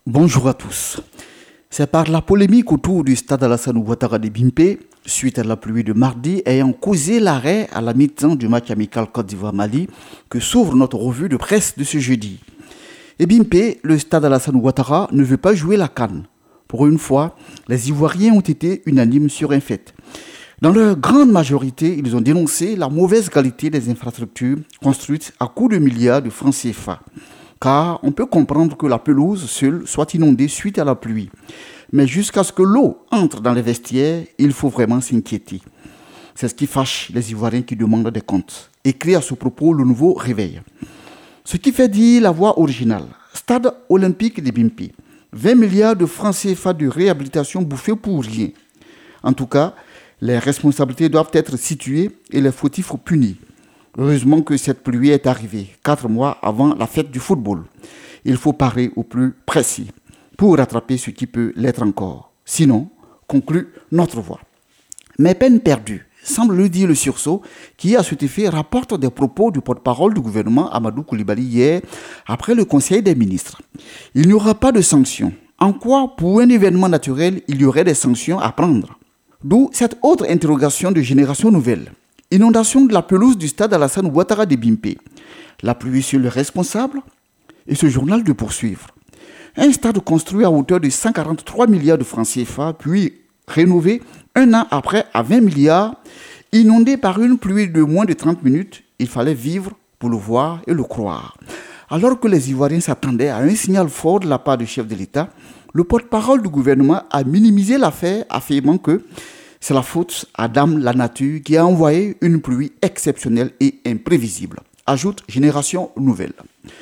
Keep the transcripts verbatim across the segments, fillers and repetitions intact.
Bonjour à tous. C'est par la polémique autour du stade Alassane Ouattara de Bimpe, suite à la pluie de mardi ayant causé l'arrêt à la mi-temps du match amical Côte d'Ivoire-Mali, que s'ouvre notre revue de presse de ce jeudi. Et Bimpe, le stade Alassane Ouattara ne veut pas jouer la CAN. Pour une fois, les Ivoiriens ont été unanimes sur un fait. Dans leur grande majorité, ils ont dénoncé la mauvaise qualité des infrastructures construites à coups de milliards de francs C F A. Car on peut comprendre que la pelouse seule soit inondée suite à la pluie. Mais jusqu'à ce que l'eau entre dans les vestiaires, il faut vraiment s'inquiéter. C'est ce qui fâche les Ivoiriens qui demandent des comptes. Écrit à ce propos le Nouveau Réveil. Ce qui fait dire la voix originale. Stade olympique de Bimpe. vingt milliards de francs C F A de réhabilitation bouffés pour rien. En tout cas, les responsabilités doivent être situées et les fautifs punis. Heureusement que cette pluie est arrivée, quatre mois avant la fête du football. Il faut parer au plus précis pour rattraper ce qui peut l'être encore. Sinon, conclut notre voix. Mais peine perdue, semble le dire le sursaut, qui à cet effet rapporte des propos du porte-parole du gouvernement Amadou Coulibaly hier, après le Conseil des ministres. Il n'y aura pas de sanctions. En quoi, pour un événement naturel, il y aurait des sanctions à prendre? D'où cette autre interrogation de Génération Nouvelle. Inondation de la pelouse du stade Alassane Ouattara de Bimpe. La pluie sur le responsable et ce journal de poursuivre. Un stade construit à hauteur de cent quarante-trois milliards de francs C F A, puis rénové un an après à vingt milliards, inondé par une pluie de moins de trente minutes. Il fallait vivre pour le voir et le croire. Alors que les Ivoiriens s'attendaient à un signal fort de la part du chef de l'État, le porte-parole du gouvernement a minimisé l'affaire, affirmant que c'est la faute à Dame la Nature qui a envoyé une pluie exceptionnelle et imprévisible, ajoute Génération Nouvelle.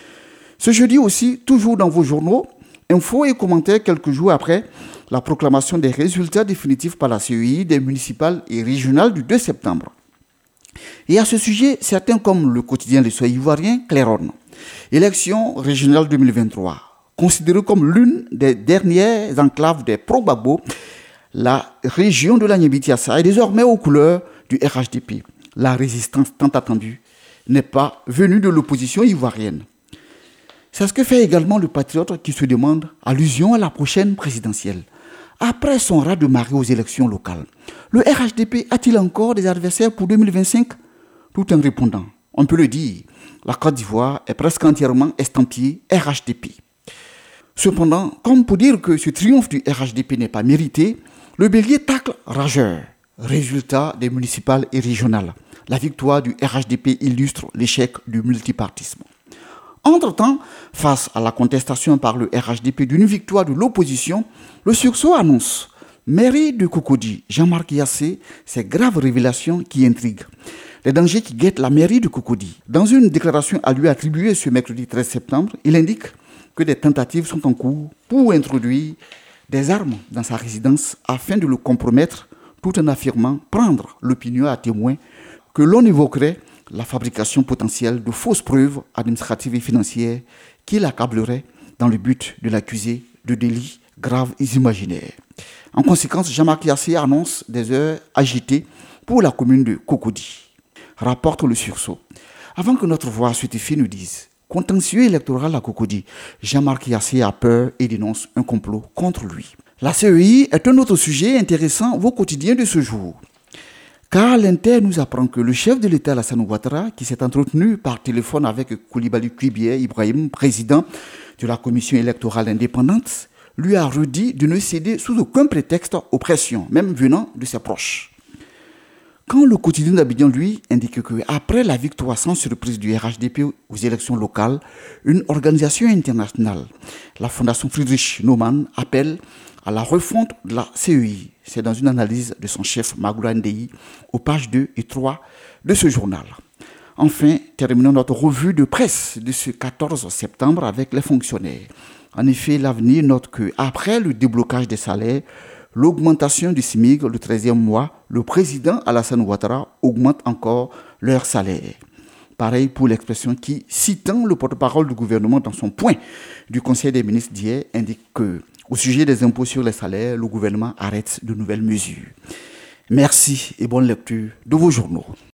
Ce jeudi aussi, toujours dans vos journaux, infos et commentaires quelques jours après la proclamation des résultats définitifs par la C E I des municipales et régionales du deux septembre. Et à ce sujet, certains comme le quotidien Le Soleil ivoirien claironnent. Élection régionale deux mille vingt-trois, considérée comme l'une des dernières enclaves des pro-Gbagbo, la région de la Niébi-Tiassa est désormais aux couleurs du R H D P. La résistance tant attendue n'est pas venue de l'opposition ivoirienne. C'est ce que fait également le patriote qui se demande, allusion à la prochaine présidentielle. Après son raz-de-marée aux élections locales, le R H D P a-t-il encore des adversaires pour deux mille vingt-cinq? Tout en répondant, on peut le dire, la Côte d'Ivoire est presque entièrement estampillée R H D P. Cependant, comme pour dire que ce triomphe du R H D P n'est pas mérité, le bélier tacle rageur. Résultat des municipales et régionales. La victoire du R H D P illustre l'échec du multipartisme. Entre-temps, face à la contestation par le R H D P d'une victoire de l'opposition, le sursaut annonce mairie de Cocody, Jean-Marc Yassé, ces graves révélations qui intriguent. Les dangers qui guettent la mairie de Cocody. Dans une déclaration à lui attribuée ce mercredi treize septembre, il indique que des tentatives sont en cours pour introduire des armes dans sa résidence afin de le compromettre, tout en affirmant prendre l'opinion à témoin que l'on évoquerait la fabrication potentielle de fausses preuves administratives et financières qui l'accableraient dans le but de l'accuser de délits graves et imaginaires. En conséquence, Jean-Marc Yassé annonce des heures agitées pour la commune de Cocody. Rapporte le sursaut. Avant que notre voix suffit nous dise contentieux électoral à Cocody, Jean-Marc Yassé a peur et dénonce un complot contre lui. La C E I est un autre sujet intéressant au quotidien de ce jour. Car l'Inter nous apprend que le chef de l'État, Alassane Ouattara, qui s'est entretenu par téléphone avec Coulibaly Kuibié Ibrahim, président de la commission électorale indépendante, lui a redit de ne céder sous aucun prétexte aux pressions, même venant de ses proches. Quand le quotidien d'Abidjan, lui, indique qu'après la victoire sans surprise du R H D P aux élections locales, une organisation internationale, la Fondation Friedrich Naumann, appelle à la refonte de la C E I. C'est dans une analyse de son chef Magoula Ndéhi aux pages deux et trois de ce journal. Enfin, terminons notre revue de presse de ce quatorze septembre avec les fonctionnaires. En effet, l'avenir note qu'après le déblocage des salaires, l'augmentation du S M I C le treizième mois, le président Alassane Ouattara augmente encore leur salaire. Pareil pour l'expression qui, citant le porte-parole du gouvernement dans son point du Conseil des ministres d'hier, indique que, au sujet des impôts sur les salaires, le gouvernement arrête de nouvelles mesures. Merci et bonne lecture de vos journaux.